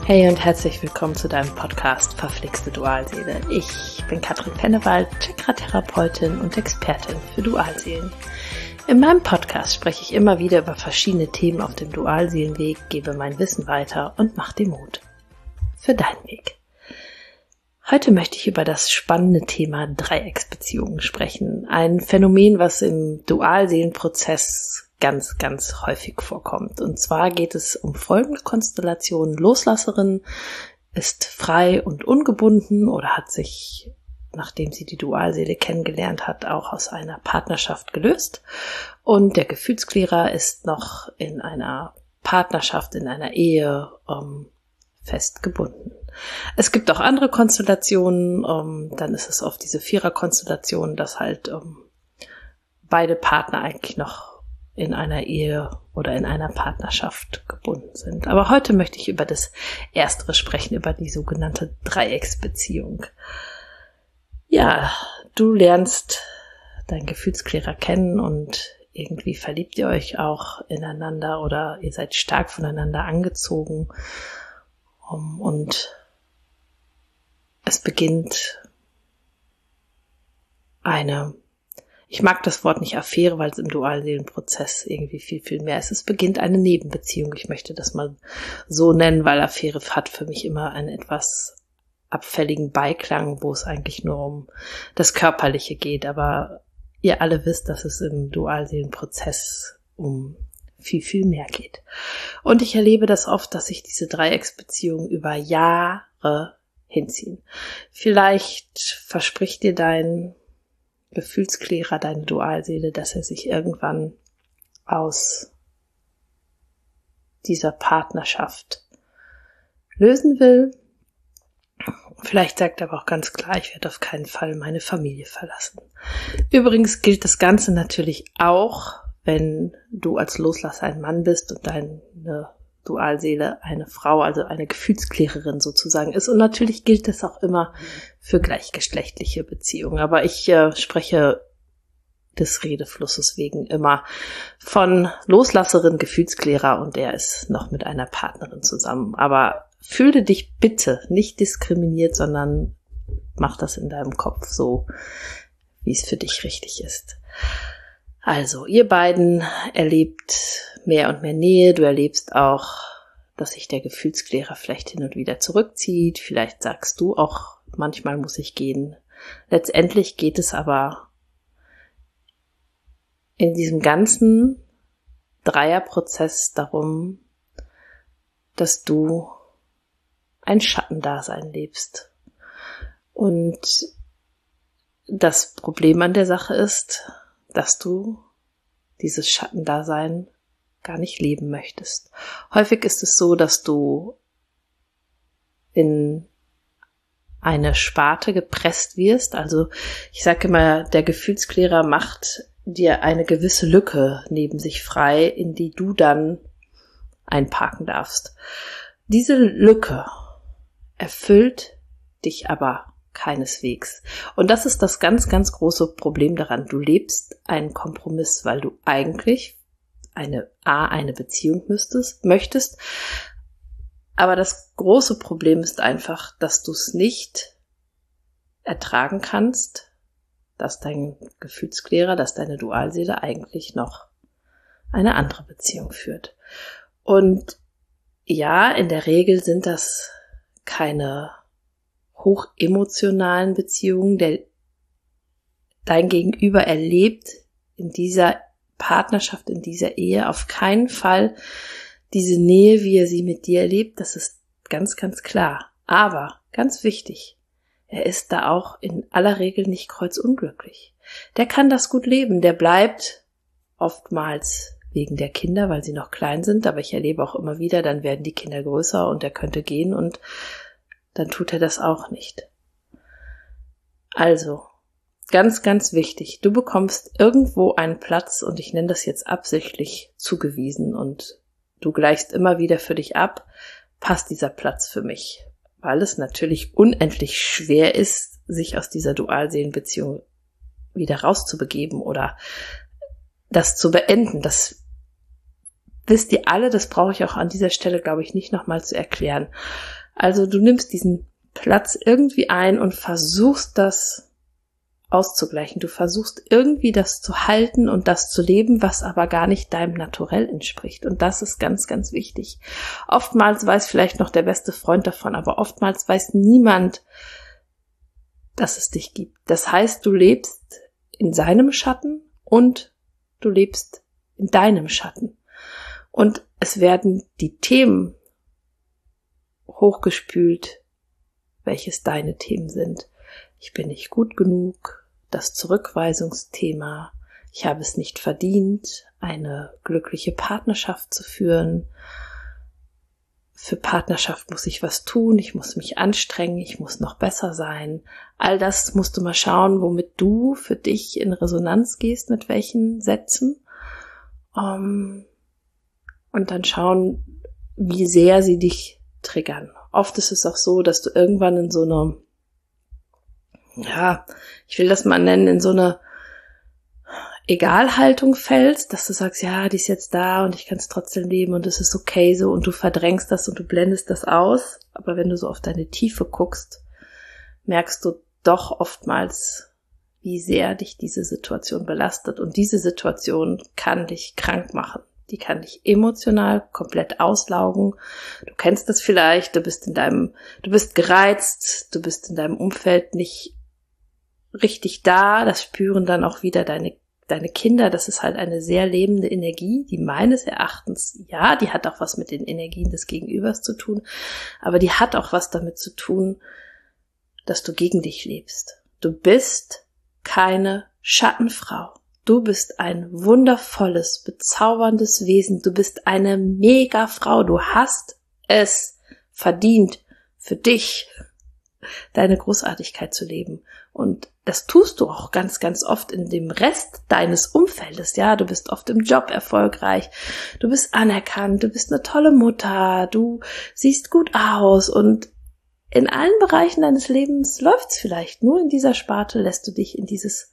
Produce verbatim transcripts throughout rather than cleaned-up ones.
Hey und herzlich willkommen zu deinem Podcast Verflixte Dualseele. Ich bin Katrin Pennewald, Chakra-Therapeutin und Expertin für Dualseelen. In meinem Podcast spreche ich immer wieder über verschiedene Themen auf dem Dualseelenweg, gebe mein Wissen weiter und mache dir Mut für deinen Weg. Heute möchte ich über das spannende Thema Dreiecksbeziehungen sprechen. Ein Phänomen, was im Dualseelenprozess ganz, ganz häufig vorkommt. Und zwar geht es um folgende Konstellationen. Loslasserin ist frei und ungebunden oder hat sich, nachdem sie die Dualseele kennengelernt hat, auch aus einer Partnerschaft gelöst. Und der Gefühlsklärer ist noch in einer Partnerschaft, in einer Ehe ähm, festgebunden. Es gibt auch andere Konstellationen, ähm, dann ist es oft diese Vierer-Konstellation, dass halt ähm, beide Partner eigentlich noch in einer Ehe oder in einer Partnerschaft gebunden sind. Aber heute möchte ich über das Erstere sprechen, über die sogenannte Dreiecksbeziehung. Ja, du lernst deinen Gefühlsklärer kennen und irgendwie verliebt ihr euch auch ineinander oder ihr seid stark voneinander angezogen. Um, und es beginnt eine, ich mag das Wort nicht Affäre, weil es im Dualseelenprozess irgendwie viel, viel mehr ist. Es beginnt eine Nebenbeziehung. Ich möchte das mal so nennen, weil Affäre hat für mich immer einen etwas abfälligen Beiklang, wo es eigentlich nur um das Körperliche geht. Aber ihr alle wisst, dass es im Dualseelenprozess um viel, viel mehr geht. Und ich erlebe das oft, dass sich diese Dreiecksbeziehungen über Jahre hinziehen. Vielleicht verspricht dir dein Gefühlsklärer, deine Dualseele, dass er sich irgendwann aus dieser Partnerschaft lösen will. Vielleicht sagt er aber auch ganz klar, ich werde auf keinen Fall meine Familie verlassen. Übrigens gilt das Ganze natürlich auch, wenn du als Loslasser ein Mann bist und deine Dualseele eine Frau, also eine Gefühlsklärerin sozusagen ist. Und natürlich gilt das auch immer für gleichgeschlechtliche Beziehungen. Aber ich äh, spreche des Redeflusses wegen immer von Loslasserin, Gefühlsklärer und der ist noch mit einer Partnerin zusammen. Aber fühle dich bitte nicht diskriminiert, sondern mach das in deinem Kopf so, wie es für dich richtig ist. Also, ihr beiden erlebt mehr und mehr Nähe. Du erlebst auch, dass sich der Gefühlsklärer vielleicht hin und wieder zurückzieht. Vielleicht sagst du auch, manchmal muss ich gehen. Letztendlich geht es aber in diesem ganzen Dreierprozess darum, dass du ein Schattendasein lebst. Und das Problem an der Sache ist, dass du dieses Schattendasein gar nicht leben möchtest. Häufig ist es so, dass du in eine Sparte gepresst wirst. Also ich sage immer, der Gefühlsklärer macht dir eine gewisse Lücke neben sich frei, in die du dann einparken darfst. Diese Lücke erfüllt dich aber keineswegs. Und das ist das ganz, ganz große Problem daran. Du lebst einen Kompromiss, weil du eigentlich eine A, eine Beziehung müsstest, möchtest. Aber das große Problem ist einfach, dass du es nicht ertragen kannst, dass dein Gefühlsklärer, dass deine Dualseele eigentlich noch eine andere Beziehung führt. Und ja, in der Regel sind das keine hochemotionalen Beziehungen, der dein Gegenüber erlebt in dieser Partnerschaft, in dieser Ehe auf keinen Fall diese Nähe, wie er sie mit dir erlebt, das ist ganz, ganz klar. Aber, ganz wichtig, er ist da auch in aller Regel nicht kreuzunglücklich. Der kann das gut leben, der bleibt oftmals wegen der Kinder, weil sie noch klein sind, aber ich erlebe auch immer wieder, dann werden die Kinder größer und er könnte gehen und dann tut er das auch nicht. Also, ganz, ganz wichtig, du bekommst irgendwo einen Platz und ich nenne das jetzt absichtlich zugewiesen und du gleichst immer wieder für dich ab, passt dieser Platz für mich, weil es natürlich unendlich schwer ist, sich aus dieser Dualseelenbeziehung wieder rauszubegeben oder das zu beenden. Das wisst ihr alle, das brauche ich auch an dieser Stelle, glaube ich, nicht nochmal zu erklären. Also du nimmst diesen Platz irgendwie ein und versuchst das auszugleichen. Du versuchst irgendwie das zu halten und das zu leben, was aber gar nicht deinem Naturell entspricht. Und das ist ganz, ganz wichtig. Oftmals weiß vielleicht noch der beste Freund davon, aber oftmals weiß niemand, dass es dich gibt. Das heißt, du lebst in seinem Schatten und du lebst in deinem Schatten. Und es werden die Themen hochgespült, welches deine Themen sind. Ich bin nicht gut genug, das Zurückweisungsthema, ich habe es nicht verdient, eine glückliche Partnerschaft zu führen. Für Partnerschaft muss ich was tun, ich muss mich anstrengen, ich muss noch besser sein. All das musst du mal schauen, womit du für dich in Resonanz gehst, mit welchen Sätzen. Um, und dann schauen, wie sehr sie dich triggern. Oft ist es auch so, dass du irgendwann in so eine, ja, ich will das mal nennen, in so eine Egalhaltung fällst, dass du sagst, ja, die ist jetzt da und ich kann es trotzdem leben und es ist okay so und du verdrängst das und du blendest das aus. Aber wenn du so auf deine Tiefe guckst, merkst du doch oftmals, wie sehr dich diese Situation belastet. Und diese Situation kann dich krank machen. Die kann dich emotional komplett auslaugen. Du kennst das vielleicht, du bist in deinem, du bist gereizt, du bist in deinem Umfeld nicht richtig da. Das spüren dann auch wieder deine Deine Kinder, das ist halt eine sehr lebende Energie, die meines Erachtens, ja, die hat auch was mit den Energien des Gegenübers zu tun, aber die hat auch was damit zu tun, dass du gegen dich lebst. Du bist keine Schattenfrau. Du bist ein wundervolles, bezauberndes Wesen. Du bist eine Mega-Frau. Du hast es verdient, für dich deine Großartigkeit zu leben. Und das tust du auch ganz, ganz oft in dem Rest deines Umfeldes. Ja, du bist oft im Job erfolgreich, du bist anerkannt, du bist eine tolle Mutter, du siehst gut aus und in allen Bereichen deines Lebens läuft's vielleicht. Nur in dieser Sparte lässt du dich in dieses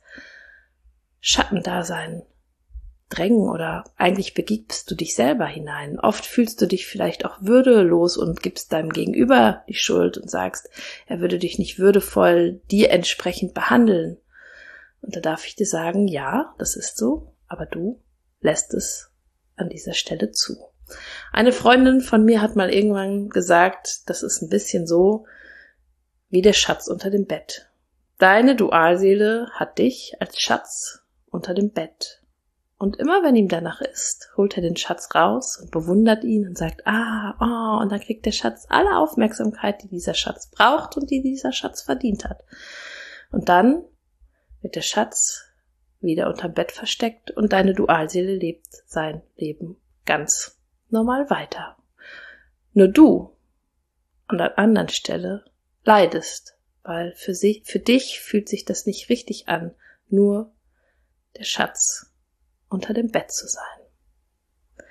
Schattendasein drängen oder eigentlich begibst du dich selber hinein. Oft fühlst du dich vielleicht auch würdelos und gibst deinem Gegenüber die Schuld und sagst, er würde dich nicht würdevoll dir entsprechend behandeln. Und da darf ich dir sagen, ja, das ist so, aber du lässt es an dieser Stelle zu. Eine Freundin von mir hat mal irgendwann gesagt, das ist ein bisschen so wie der Schatz unter dem Bett. Deine Dualseele hat dich als Schatz unter dem Bett. Und immer wenn ihm danach ist, holt er den Schatz raus und bewundert ihn und sagt, ah, oh, und dann kriegt der Schatz alle Aufmerksamkeit, die dieser Schatz braucht und die dieser Schatz verdient hat. Und dann wird der Schatz wieder unterm Bett versteckt und deine Dualseele lebt sein Leben ganz normal weiter. Nur du an der anderen Stelle leidest, weil für, sich, für dich fühlt sich das nicht richtig an, nur der Schatz unter dem Bett zu sein.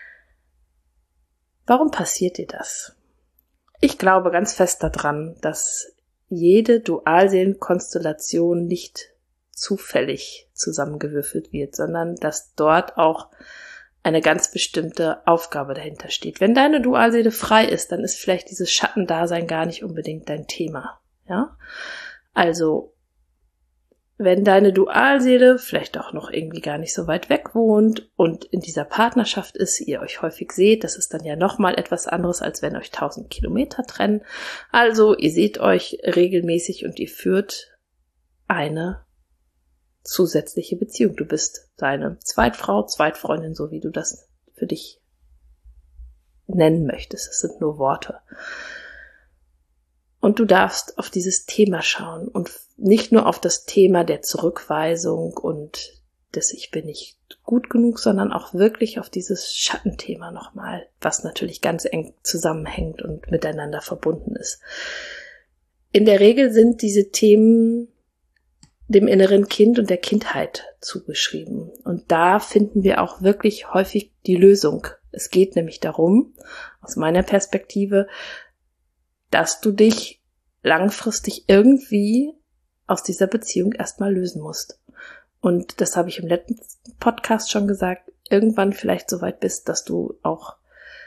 Warum passiert dir das? Ich glaube ganz fest daran, dass jede Dualseelenkonstellation nicht zufällig zusammengewürfelt wird, sondern dass dort auch eine ganz bestimmte Aufgabe dahinter steht. Wenn deine Dualseele frei ist, dann ist vielleicht dieses Schattendasein gar nicht unbedingt dein Thema. Ja? Also wenn deine Dualseele vielleicht auch noch irgendwie gar nicht so weit weg wohnt und in dieser Partnerschaft ist, ihr euch häufig seht, das ist dann ja nochmal etwas anderes, als wenn euch tausend Kilometer trennen. Also ihr seht euch regelmäßig und ihr führt eine zusätzliche Beziehung. Du bist deine Zweitfrau, Zweitfreundin, so wie du das für dich nennen möchtest. Es sind nur Worte. Und du darfst auf dieses Thema schauen und nicht nur auf das Thema der Zurückweisung und des Ich bin nicht gut genug, sondern auch wirklich auf dieses Schattenthema nochmal, was natürlich ganz eng zusammenhängt und miteinander verbunden ist. In der Regel sind diese Themen dem inneren Kind und der Kindheit zugeschrieben. Und da finden wir auch wirklich häufig die Lösung. Es geht nämlich darum, aus meiner Perspektive, dass du dich langfristig irgendwie aus dieser Beziehung erstmal lösen musst. Und das habe ich im letzten Podcast schon gesagt, irgendwann vielleicht so weit bist, dass du auch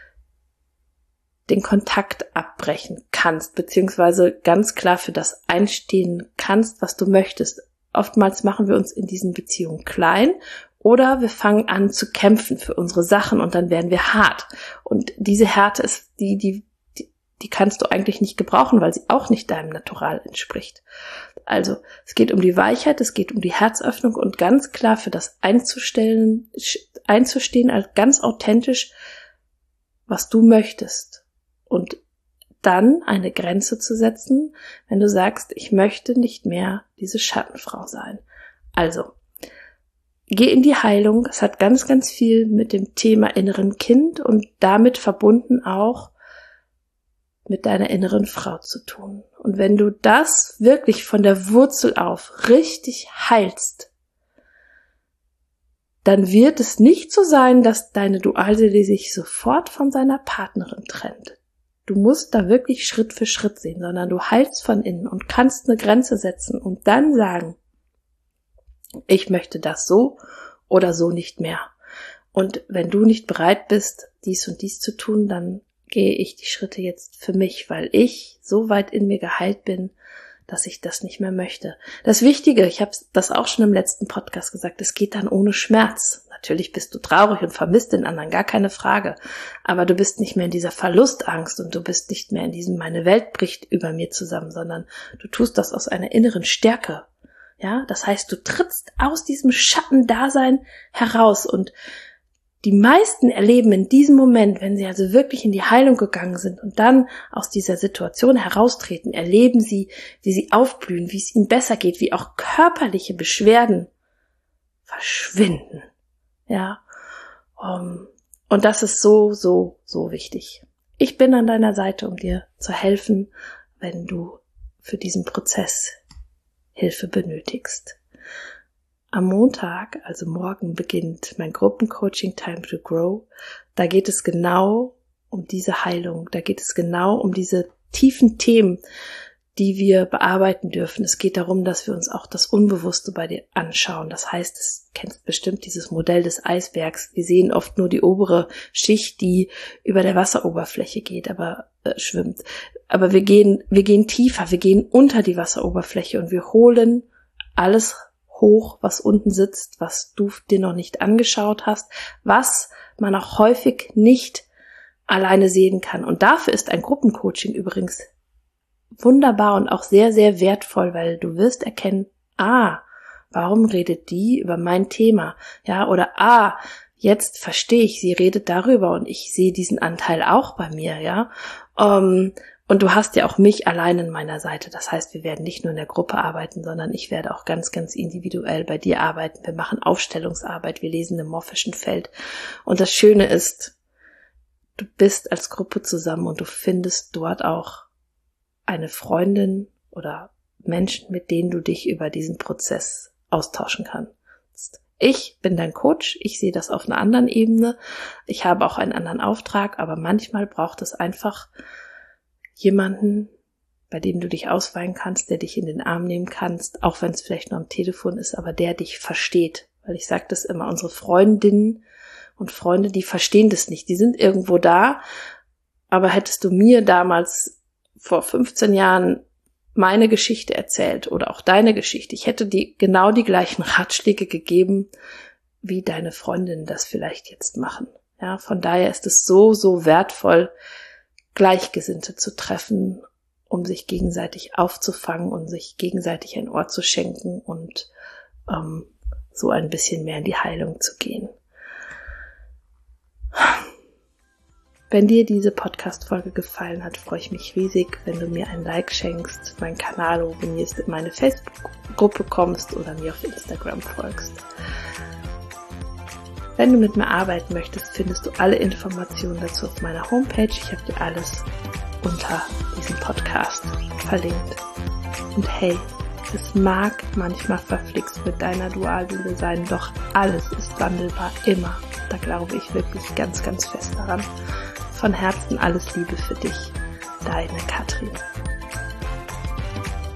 den Kontakt abbrechen kannst, beziehungsweise ganz klar für das einstehen kannst, was du möchtest. Oftmals machen wir uns in diesen Beziehungen klein oder wir fangen an zu kämpfen für unsere Sachen und dann werden wir hart. Und diese Härte ist die, die, die, die kannst du eigentlich nicht gebrauchen, weil sie auch nicht deinem Natural entspricht. Also, es geht um die Weichheit, es geht um die Herzöffnung und ganz klar für das einzustellen, einzustehen, als ganz authentisch, was du möchtest. Und dann eine Grenze zu setzen, wenn du sagst, ich möchte nicht mehr diese Schattenfrau sein. Also, geh in die Heilung. Es hat ganz, ganz viel mit dem Thema inneren Kind und damit verbunden auch mit deiner inneren Frau zu tun. Und wenn du das wirklich von der Wurzel auf richtig heilst, dann wird es nicht so sein, dass deine Dualseele sich sofort von seiner Partnerin trennt. Du musst da wirklich Schritt für Schritt sehen, sondern du heilst von innen und kannst eine Grenze setzen und dann sagen, ich möchte das so oder so nicht mehr. Und wenn du nicht bereit bist, dies und dies zu tun, dann gehe ich die Schritte jetzt für mich, weil ich so weit in mir geheilt bin, dass ich das nicht mehr möchte. Das Wichtige, ich habe das auch schon im letzten Podcast gesagt, es geht dann ohne Schmerz. Natürlich bist du traurig und vermisst den anderen, gar keine Frage. Aber du bist nicht mehr in dieser Verlustangst und du bist nicht mehr in diesem, meine Welt bricht über mir zusammen, sondern du tust das aus einer inneren Stärke. Ja, das heißt, du trittst aus diesem Schattendasein heraus und die meisten erleben in diesem Moment, wenn sie also wirklich in die Heilung gegangen sind und dann aus dieser Situation heraustreten, erleben sie, wie sie aufblühen, wie es ihnen besser geht, wie auch körperliche Beschwerden verschwinden. Ja, um, und das ist so, so, so wichtig. Ich bin an deiner Seite, um dir zu helfen, wenn du für diesen Prozess Hilfe benötigst. Am Montag, also morgen, beginnt mein Gruppencoaching Time to Grow. Da geht es genau um diese Heilung. Da geht es genau um diese tiefen Themen, die wir bearbeiten dürfen. Es geht darum, dass wir uns auch das Unbewusste bei dir anschauen. Das heißt, du kennst bestimmt dieses Modell des Eisbergs. Wir sehen oft nur die obere Schicht, die über der Wasseroberfläche geht, aber äh, schwimmt. Aber wir gehen, wir gehen tiefer, wir gehen unter die Wasseroberfläche und wir holen alles hoch, was unten sitzt, was du dir noch nicht angeschaut hast, was man auch häufig nicht alleine sehen kann. Und dafür ist ein Gruppencoaching übrigens wunderbar und auch sehr, sehr wertvoll, weil du wirst erkennen, ah, warum redet die über mein Thema? Ja, oder ah, jetzt verstehe ich, sie redet darüber und ich sehe diesen Anteil auch bei mir, ja. Um, Und du hast ja auch mich allein an meiner Seite. Das heißt, wir werden nicht nur in der Gruppe arbeiten, sondern ich werde auch ganz, ganz individuell bei dir arbeiten. Wir machen Aufstellungsarbeit, wir lesen im morphischen Feld. Und das Schöne ist, du bist als Gruppe zusammen und du findest dort auch eine Freundin oder Menschen, mit denen du dich über diesen Prozess austauschen kannst. Ich bin dein Coach, ich sehe das auf einer anderen Ebene. Ich habe auch einen anderen Auftrag, aber manchmal braucht es einfach jemanden, bei dem du dich ausweinen kannst, der dich in den Arm nehmen kannst, auch wenn es vielleicht nur am Telefon ist, aber der dich versteht. Weil ich sage das immer, unsere Freundinnen und Freunde, die verstehen das nicht. Die sind irgendwo da, aber hättest du mir damals vor fünfzehn Jahren meine Geschichte erzählt oder auch deine Geschichte, ich hätte dir genau die gleichen Ratschläge gegeben, wie deine Freundinnen das vielleicht jetzt machen. Ja, von daher ist es so, so wertvoll, Gleichgesinnte zu treffen, um sich gegenseitig aufzufangen und sich gegenseitig ein Ohr zu schenken und ähm, so ein bisschen mehr in die Heilung zu gehen. Wenn dir diese Podcast-Folge gefallen hat, freue ich mich riesig, wenn du mir ein Like schenkst, meinen Kanal abonnierst, in meine Facebook-Gruppe kommst oder mir auf Instagram folgst. Wenn du mit mir arbeiten möchtest, findest du alle Informationen dazu auf meiner Homepage. Ich habe dir alles unter diesem Podcast verlinkt. Und hey, es mag manchmal verflixt mit deiner Dualseele sein, doch alles ist wandelbar, immer. Da glaube ich wirklich ganz, ganz fest daran. Von Herzen alles Liebe für dich, deine Katrin.